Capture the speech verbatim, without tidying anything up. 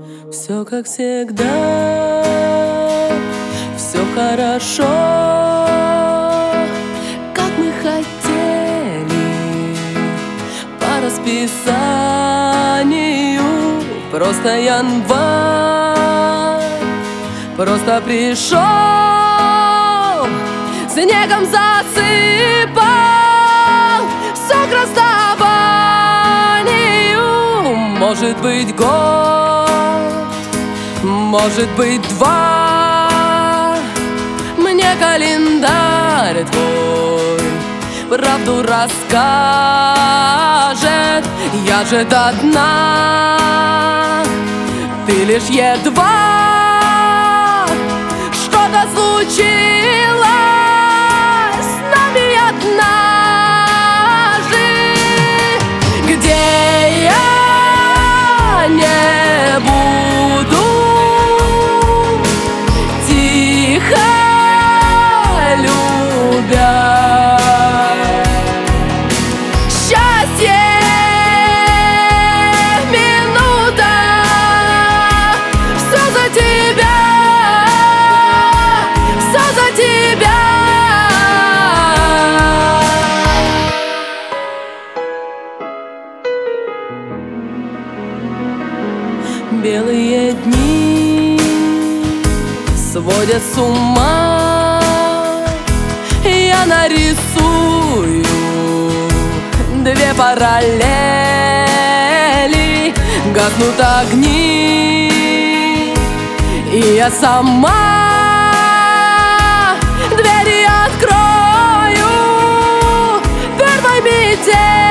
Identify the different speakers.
Speaker 1: Все как всегда, все хорошо, как мы хотели, по расписанию. Просто январь, просто пришел, снегом засыпал все к расставанию. Может быть год, может быть два, мне календарь твой правду расскажет. Я же до дна, ты лишь едва. Что-то случилось с нами однажды, где я не буду тихо любя. Счастье минута, все за тебя, все за тебя. Белые дни сводят с ума, я нарисую две параллели. Гаснут огни, и я сама двери открою первой метели.